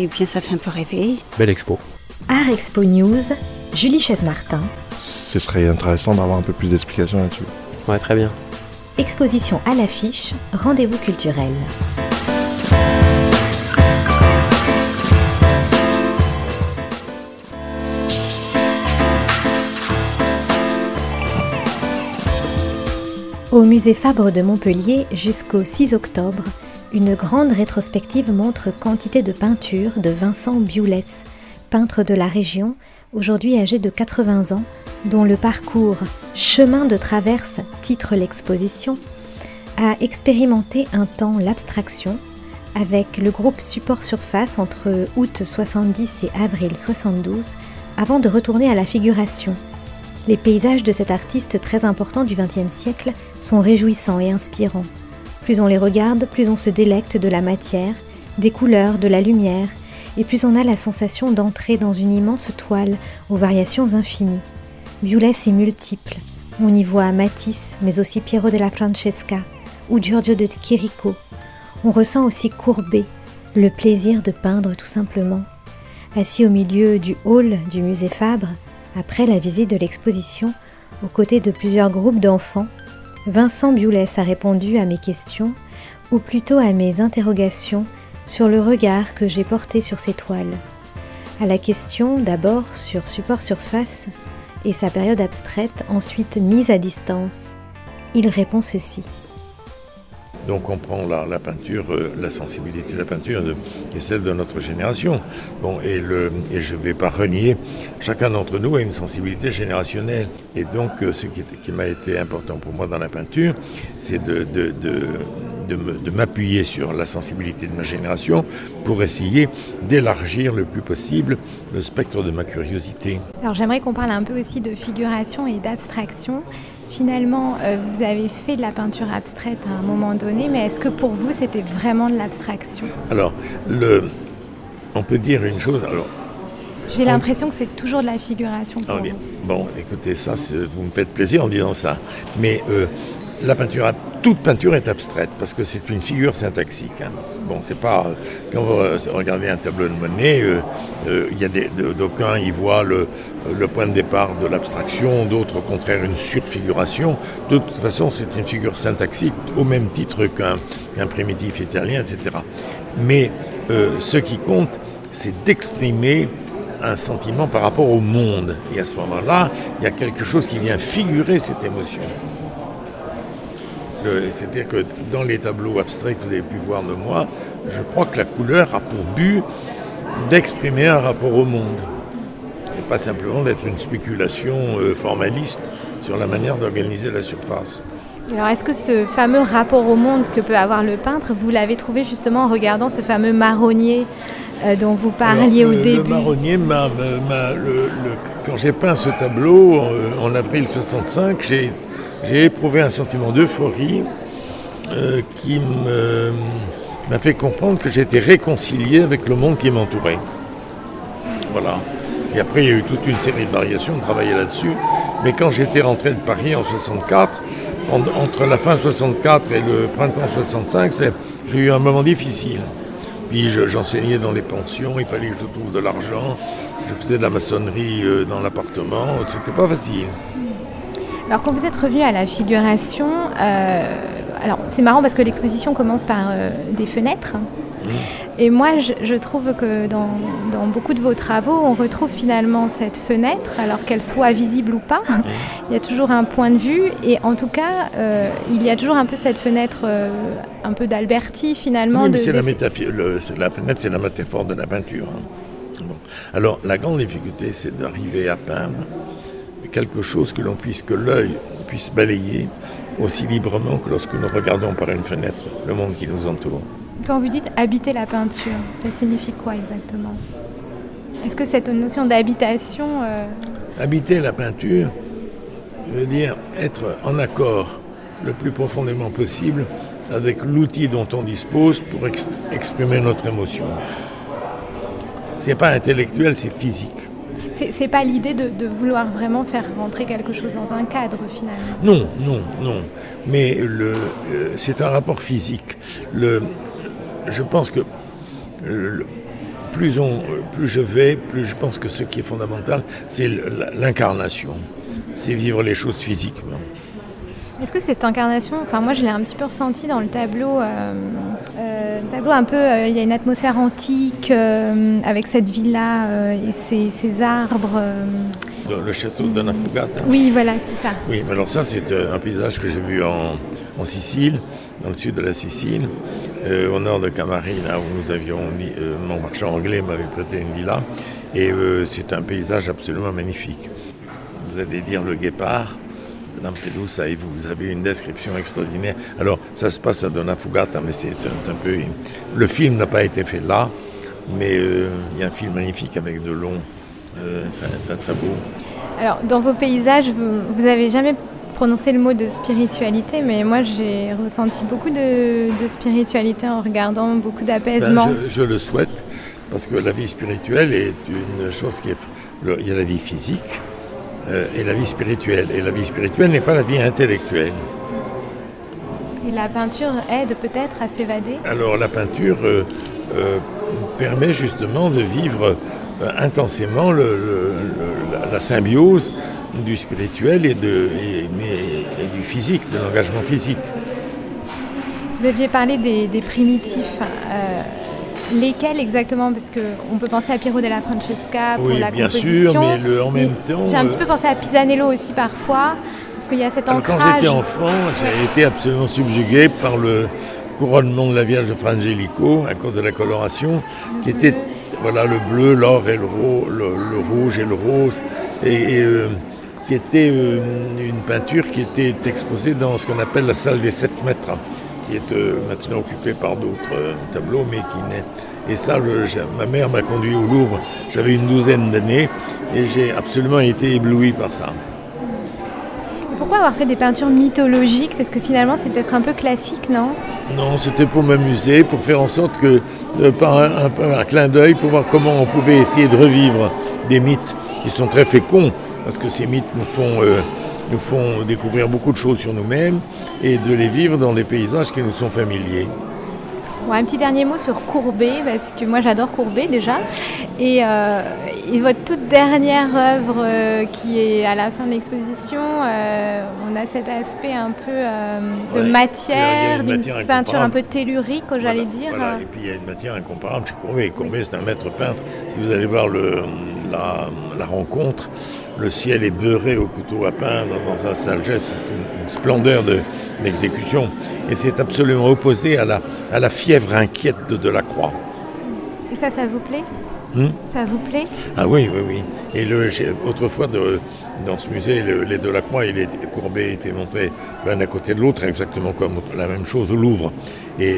et bien ça fait un peu rêver. Belle expo. Art Expo News, Julie Chaise-Martin. Ce serait intéressant d'avoir un peu plus d'explications là-dessus. Ouais, très bien. Exposition à l'affiche, rendez-vous culturel. Au musée Fabre de Montpellier, jusqu'au 6 octobre, une grande rétrospective montre quantité de peintures de Vincent Bioulès, peintre de la région, aujourd'hui âgé de 80 ans, dont le parcours « Chemin de traverse » titre l'exposition, a expérimenté un temps l'abstraction avec le groupe Support Surface entre août 70 et avril 72, avant de retourner à la figuration. Les paysages de cet artiste très important du XXe siècle sont réjouissants et inspirants. Plus on les regarde, plus on se délecte de la matière, des couleurs, de la lumière, et plus on a la sensation d'entrer dans une immense toile aux variations infinies. Bioulès est multiple. On y voit Matisse, mais aussi Piero della Francesca ou Giorgio de Chirico. On ressent aussi Courbet, le plaisir de peindre tout simplement. Assis au milieu du hall du musée Fabre, après la visite de l'exposition, aux côtés de plusieurs groupes d'enfants, Vincent Bioulès a répondu à mes questions, ou plutôt à mes interrogations sur le regard que j'ai porté sur ces toiles. À la question d'abord sur Support Surface et sa période abstraite, ensuite mise à distance, il répond ceci. Donc on prend la peinture, la sensibilité de la peinture qui est celle de notre génération. Bon, et je ne vais pas renier, chacun d'entre nous a une sensibilité générationnelle. Et donc ce qui m'a été important pour moi dans la peinture, c'est de m'appuyer sur la sensibilité de ma génération pour essayer d'élargir le plus possible le spectre de ma curiosité. Alors j'aimerais qu'on parle un peu aussi de figuration et d'abstraction. Finalement, vous avez fait de la peinture abstraite à un moment donné, mais est-ce que pour vous, c'était vraiment de l'abstraction ? Alors, on peut dire une chose. Alors, j'ai l'impression que c'est toujours de la figuration pour vous. Bon, écoutez, ça, vous me faites plaisir en disant ça. Mais toute peinture est abstraite parce que c'est une figure syntaxique. Hein. Bon, c'est pas quand vous regardez un tableau de Monet, il y a d'aucuns y voient le point de départ de l'abstraction, d'autres au contraire une surfiguration. De toute façon, c'est une figure syntaxique au même titre qu'un primitif italien, etc. Mais ce qui compte, c'est d'exprimer un sentiment par rapport au monde. Et à ce moment-là, il y a quelque chose qui vient figurer cette émotion. C'est-à-dire que dans les tableaux abstraits que vous avez pu voir de moi, je crois que la couleur a pour but d'exprimer un rapport au monde. Et pas simplement d'être une spéculation formaliste sur la manière d'organiser la surface. Alors est-ce que ce fameux rapport au monde que peut avoir le peintre, vous l'avez trouvé justement en regardant ce fameux marronnier dont vous parliez au début ? Le marronnier, quand j'ai peint ce tableau en avril 65, j'ai éprouvé un sentiment d'euphorie qui m'a fait comprendre que j'étais réconcilié avec le monde qui m'entourait. Voilà. Et après, il y a eu toute une série de variations, de travailler là-dessus. Mais quand j'étais rentré de Paris en 64, entre la fin 64 et le printemps 65, j'ai eu un moment difficile. Puis j'enseignais dans les pensions, il fallait que je trouve de l'argent. Je faisais de la maçonnerie dans l'appartement, c'était pas facile. Alors quand vous êtes revenu à la figuration, alors c'est marrant parce que l'exposition commence par des fenêtres. Et moi je trouve que dans beaucoup de vos travaux, on retrouve finalement cette fenêtre, alors qu'elle soit visible ou pas. Il y a toujours un point de vue et en tout cas, il y a toujours un peu cette fenêtre, un peu d'Alberti finalement. Oui, mais la fenêtre, c'est la métaphore de la peinture. Hein. Bon. Alors la grande difficulté, c'est d'arriver à peindre quelque chose que l'œil puisse balayer aussi librement que lorsque nous regardons par une fenêtre le monde qui nous entoure. Quand vous dites habiter la peinture, ça signifie quoi exactement ? Est-ce que cette notion d'habitation... Habiter la peinture veut dire être en accord le plus profondément possible avec l'outil dont on dispose pour exprimer notre émotion. C'est pas intellectuel, c'est physique. C'est pas l'idée de vouloir vraiment faire rentrer quelque chose dans un cadre finalement. Non. Mais c'est un rapport physique. Je pense que plus je vais, plus je pense que ce qui est fondamental, c'est l'incarnation. C'est vivre les choses physiquement. Est-ce que cette incarnation, moi je l'ai un petit peu ressenti dans le tableau, un peu, il y a une atmosphère antique avec cette villa et ces arbres. Le château de Nafugata. Oui, voilà, c'est ça. Oui, alors ça c'est un paysage que j'ai vu en Sicile, dans le sud de la Sicile, au nord de Camari, là où nous avions mon marchand anglais m'avait prêté une villa, et c'est un paysage absolument magnifique. Vous allez dire le guépard, Lampedusa, et vous avez une description extraordinaire. Alors, ça se passe à Donnafugata, mais c'est un peu... Le film n'a pas été fait là, mais il y a un film magnifique avec de long, très, très, très beau. Alors, dans vos paysages, vous n'avez jamais prononcé le mot de spiritualité, mais moi, j'ai ressenti beaucoup de spiritualité en regardant, beaucoup d'apaisement. Je le souhaite, parce que la vie spirituelle est une chose qui est... Il y a la vie physique, et la vie spirituelle. Et la vie spirituelle n'est pas la vie intellectuelle. Et la peinture aide peut-être à s'évader ? Alors la peinture permet justement de vivre intensément la symbiose du spirituel et du physique, de l'engagement physique. Vous aviez parlé des primitifs. Lesquels exactement ? Parce qu'on peut penser à Piero della Francesca pour la composition. Oui, bien sûr, mais en même temps... J'ai un petit peu pensé à Pisanello aussi parfois, parce qu'il y a cet ancrage. Quand j'étais enfant, j'ai été absolument subjugué par le couronnement de la Vierge de Fra Angelico, à cause de la coloration, qui était le bleu, l'or et le rouge et le rose, et qui était une peinture qui était exposée dans ce qu'on appelle la salle des 7 mètres. Qui est maintenant occupé par d'autres tableaux, mais qui n'est... Et ça, ma mère m'a conduit au Louvre, j'avais une 12aine d'années, et j'ai absolument été ébloui par ça. Pourquoi avoir fait des peintures mythologiques ? Parce que finalement, c'est peut-être un peu classique, non ? Non, c'était pour m'amuser, pour faire en sorte que, par un clin d'œil, pour voir comment on pouvait essayer de revivre des mythes qui sont très féconds, parce que ces mythes nous font découvrir beaucoup de choses sur nous-mêmes et de les vivre dans des paysages qui nous sont familiers. Bon, un petit dernier mot sur Courbet, parce que moi j'adore Courbet déjà. Et votre toute dernière œuvre qui est à la fin de l'exposition, on a cet aspect un peu de matière, d'une peinture un peu tellurique, j'allais dire. Voilà. Et puis il y a une matière incomparable chez Courbet. Courbet, c'est un maître peintre. Si vous allez voir la rencontre, le ciel est beurré au couteau à peindre dans un sale geste, c'est une splendeur d'exécution. Et c'est absolument opposé à la fièvre inquiète de Delacroix. Et ça vous plaît ? Ça vous plaît ? Ah oui. Et autrefois, dans ce musée, les Delacroix et les Courbet étaient montrés l'un à côté de l'autre, exactement comme la même chose au Louvre. Et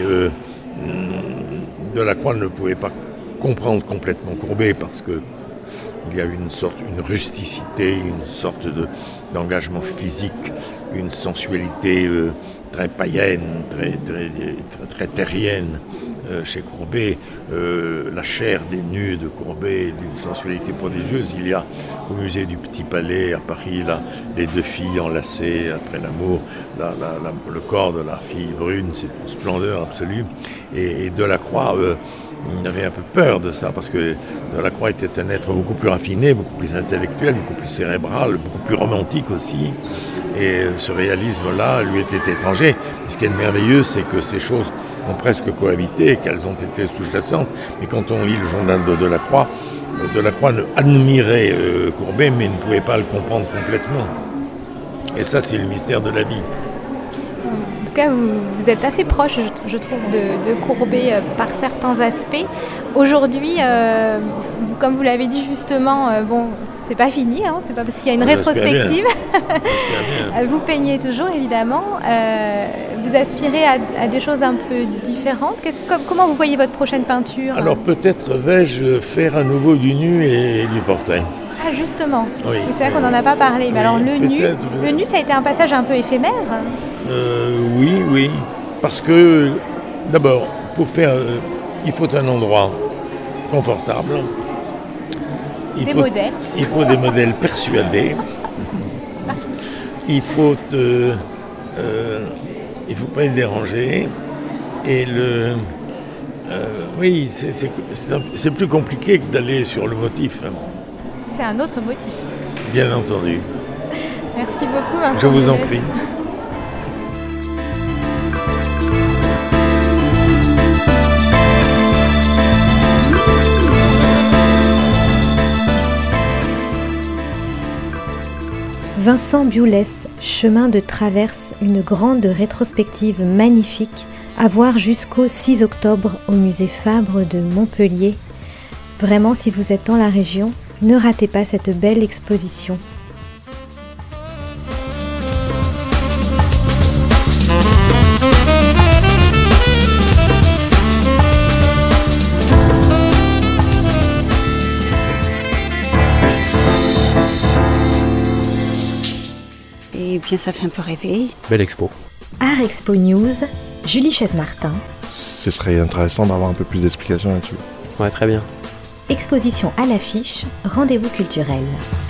Delacroix ne pouvait pas comprendre complètement Courbet parce que il y a une rusticité, une sorte d'engagement physique, une sensualité très païenne, très terrienne chez Courbet. La chair des nus de Courbet, d'une sensualité prodigieuse. Il y a au musée du Petit Palais à Paris les 2 filles enlacées après l'amour, le corps de la fille brune, c'est une splendeur absolue. Et Delacroix il avait un peu peur de ça, parce que Delacroix était un être beaucoup plus raffiné, beaucoup plus intellectuel, beaucoup plus cérébral, beaucoup plus romantique aussi. Et ce réalisme-là lui était étranger. Et ce qui est merveilleux, c'est que ces choses ont presque cohabité, qu'elles ont été sous-jacentes. Mais quand on lit le journal de Delacroix admirait Courbet, mais ne pouvait pas le comprendre complètement. Et ça, c'est le mystère de la vie. En tout cas, vous êtes assez proche, je trouve, de Courbet par certains aspects. Aujourd'hui, comme vous l'avez dit justement, c'est pas fini, c'est pas parce qu'il y a une rétrospective. Vous peignez toujours, évidemment. Vous aspirez à des choses un peu différentes. Comment vous voyez votre prochaine peinture ? Alors peut-être vais-je faire à nouveau du nu et du portrait. Ah, justement. Oui. C'est vrai qu'on n'en a pas parlé. Mais alors le nu, ça a été un passage un peu éphémère ? Oui. Parce que, d'abord, pour faire, il faut un endroit confortable. Il faut des modèles persuadés. Il faut pas être dérangé. Et Oui, c'est plus compliqué que d'aller sur le motif, hein. C'est un autre motif. Bien entendu. Merci beaucoup, Vincent. Je vous en Boulez. prie. Vincent Bioulès, chemin de traverse, une grande rétrospective magnifique à voir jusqu'au 6 octobre au musée Fabre de Montpellier. Vraiment, si vous êtes dans la région, ne ratez pas cette belle exposition. Et bien, ça fait un peu rêver. Belle expo. Art Expo News, Julie Chaise-Martin. Ce serait intéressant d'avoir un peu plus d'explications là-dessus. Ouais, très bien. Exposition à l'affiche, rendez-vous culturel.